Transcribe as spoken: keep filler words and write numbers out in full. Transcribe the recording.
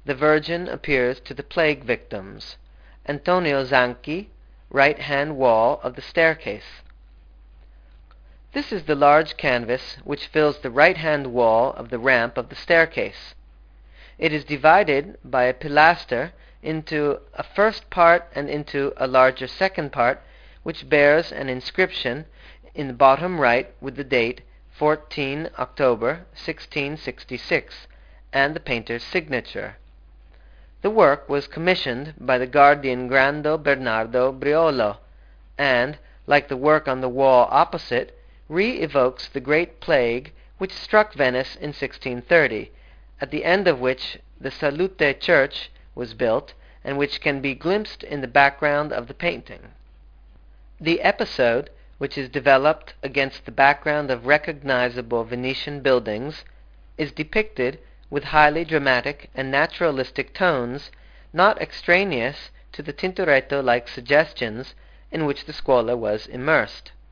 the Virgin appears to the plague victims. Antonio Zanchi, right-hand wall of the staircase. This is the large canvas which fills the right-hand wall of the ramp of the staircase. It is divided by a pilaster into a first part and into a larger second part, which bears an inscription in the bottom right with the date fourteenth October sixteen sixty-six and the painter's signature. The work was commissioned by the Guardian Grando Bernardo Briolo, and, like the work on the wall opposite, re-evokes the great plague which struck Venice in sixteen thirty, at the end of which the Salute Church was built, and which can be glimpsed in the background of the painting. The episode, which is developed against the background of recognizable Venetian buildings, is depicted with highly dramatic and naturalistic tones, not extraneous to the Tintoretto-like suggestions in which the Scuola was immersed.